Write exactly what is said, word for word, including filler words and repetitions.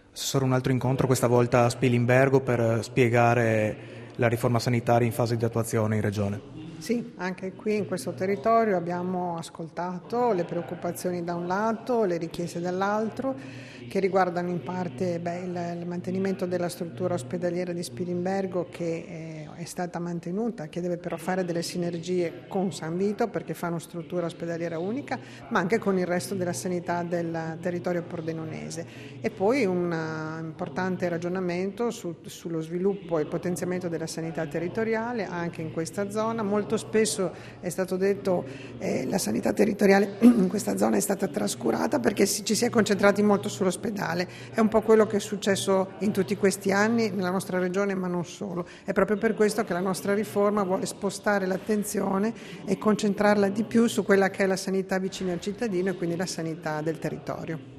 Assessore, un altro incontro, questa volta a Spilimbergo, per spiegare la riforma sanitaria in fase di attuazione in Regione. Sì, anche qui in questo territorio abbiamo ascoltato le preoccupazioni da un lato, le richieste dall'altro, che riguardano in parte beh, il, il mantenimento della struttura ospedaliera di Spilimbergo, che è, è stata mantenuta, che deve però fare delle sinergie con San Vito perché fa una struttura ospedaliera unica, ma anche con il resto della sanità del territorio pordenonese. E poi un uh, importante ragionamento su, sullo sviluppo e il potenziamento della sanità territoriale anche in questa zona. Molto spesso è stato detto che eh, la sanità territoriale in questa zona è stata trascurata perché si, ci si è concentrati molto sull'ospedale. È un po' quello che è successo in tutti questi anni nella nostra regione, ma non solo. È proprio per questo che la nostra riforma vuole spostare l'attenzione e concentrarla di più su quella che è la sanità vicina al cittadino e quindi la sanità del territorio.